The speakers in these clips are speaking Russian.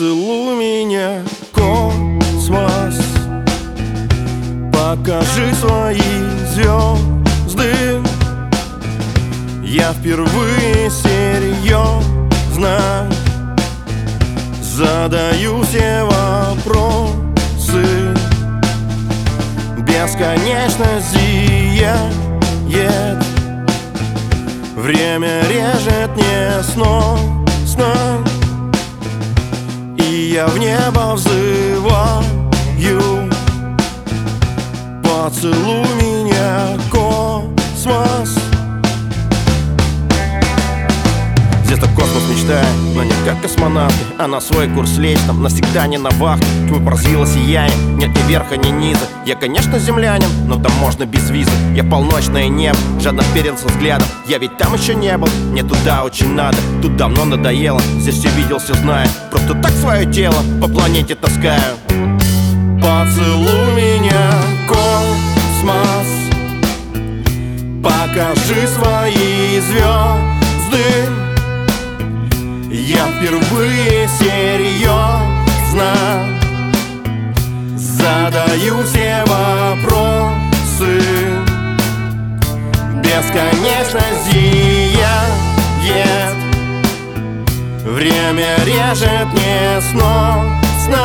Поцелуй меня, космос, покажи свои звезды. Я впервые серьезно задаю все вопросы. Бесконечность зияет, время режет несносно, и я в небо взываю: поцелуй меня, космос. Здесь-то космос мечтает, но не как космонавты, а на свой курс лечь там навсегда не на вахту. Тьму поразило сияние, нет ни верха, ни низа. Я, конечно, землянин, но там можно без визы. Я полночное небо, жадно вперился взглядом. Я ведь там еще не был, мне туда очень надо. Тут давно надоело, здесь все видел, все знаю. Просто так свое тело по планете таскаю. Поцелуй меня, космос, покажи свои звезды. Я впервые серьезно задаю все вопросы. Бесконечность зияет, время режет несносно,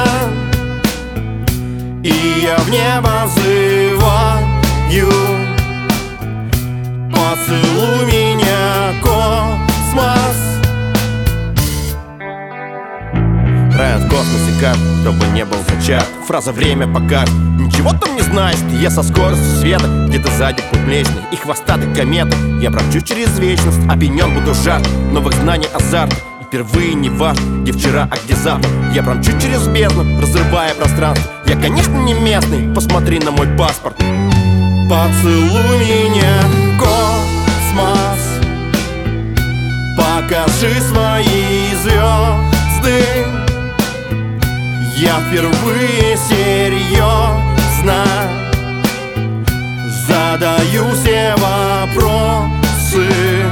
и я в небо взываю: поцелуй меня, космос. Рай в космосе карт, чтобы не был зачат. Фраза «время покажет». Ничего там не знаешь, ты я со скоростью света. Где-то сзади путь млечный и хвостатый кометы. Я промчу через вечность, опьянен буду жажд новых знаний, азарт. И впервые не важно, где вчера, а где завтра. Я промчу через бездну, разрывая пространство. Я, конечно, не местный, посмотри на мой паспорт. Поцелуй меня, космос, покажи свои звезды. Я впервые серьезно задаю все вопросы.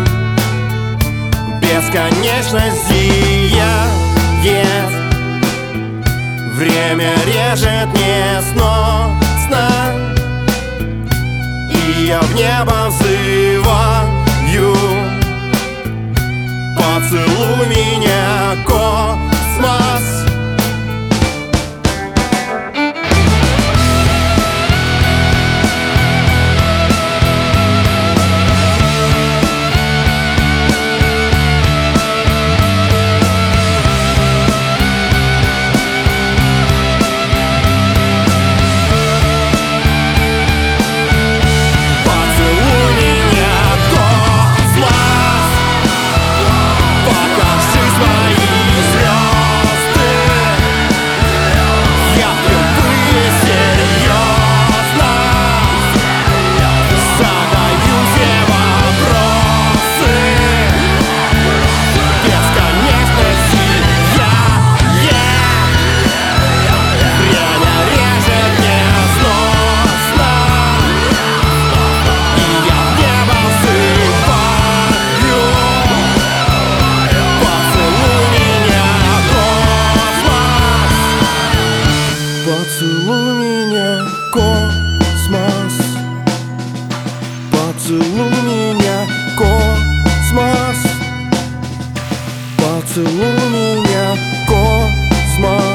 Бесконечность зияет, время режет несносно, и я в небо взываю: поцелуй меня, космос. Поцелуй меня, космос, поцелуй меня, космос, поцелуй меня, космос.